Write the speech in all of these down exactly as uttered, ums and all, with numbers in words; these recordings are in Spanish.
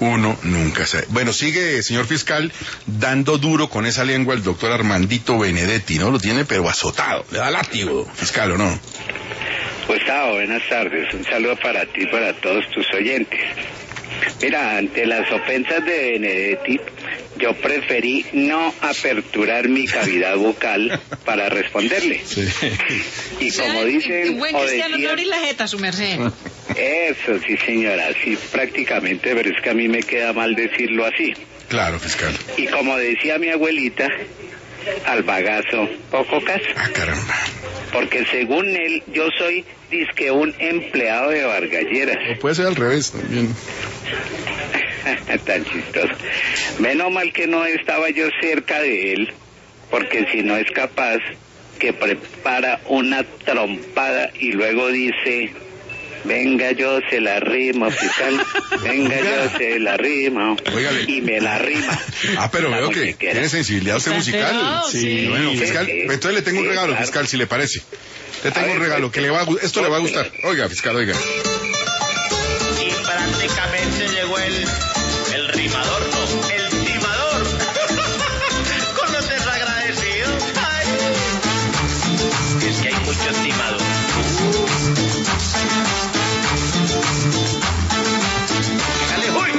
Uno nunca sabe. Bueno, sigue, señor fiscal, dando duro con esa lengua el doctor Armandito Benedetti, ¿no? Lo tiene pero azotado, le da látigo, fiscal, ¿o no? Gustavo, buenas tardes. Un saludo para ti y para todos tus oyentes. Mira, ante las ofensas de Benedetti, yo preferí no aperturar mi cavidad bucal para responderle. Sí. Y o sea, como dicen... Buen cristiano, no abrir la jeta, su merced. Eso, sí, señora, sí, prácticamente, pero es que a mí me queda mal decirlo así. Claro, fiscal. Y como decía mi abuelita, al bagazo, poco caso. Ah, caramba. Porque según él, yo soy dizque un empleado de Vargalleras. O puede ser al revés también. Tan chistoso. Menos mal que no estaba yo cerca de él, porque si no es capaz que prepara una trompada y luego dice... Venga, yo se la rimo, fiscal. Venga, yo se la rimo. Óigale. Y me la rima. Ah, pero veo que tiene sensibilidad usted musical. No, sí. Sí. Bueno, fiscal, Sí, sí. entonces le tengo un Sí, regalo, claro. fiscal, si le parece. Le tengo A un ver, regalo pues, que le va a, gu- esto le va a gustar. Oiga, fiscal, oiga. Y prácticamente llegó el, el rimador, no, el timador. Con los desagradecidos. Ay. Es que hay muchos timadores. Dale, uy.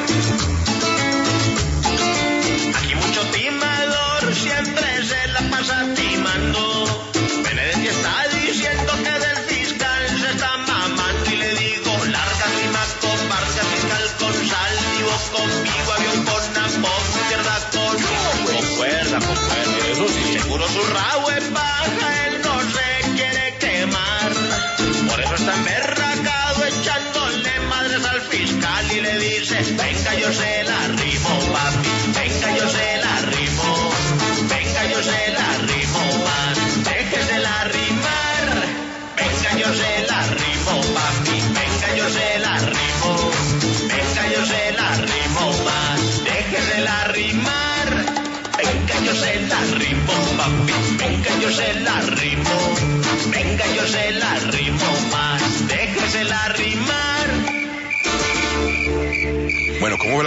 Aquí mucho timador, siempre se la pasa timando. Benedetti está diciendo que del fiscal se está mamando y le digo, larga rima con barca, fiscal con sal, vivo conmigo, avión con amor, izquierda con... Con cuerda, con cuerda, eso sí. Seguro su rabo en baja, él no se quiere quemar. Por eso está emberracado echándole madres al fiscal y le dice, venga yo se la rimo, papi, venga yo se la rimo, venga yo se la rimo más, déjese la rimar, venga yo se la rimo, papi, venga yo se la rimo, venga yo se la rimo más, déjese la rimar, venga yo se la rimo, papi, venga yo se la rimo, venga yo se la rimo más, déjese la rimar. Bueno, ¿cómo ve la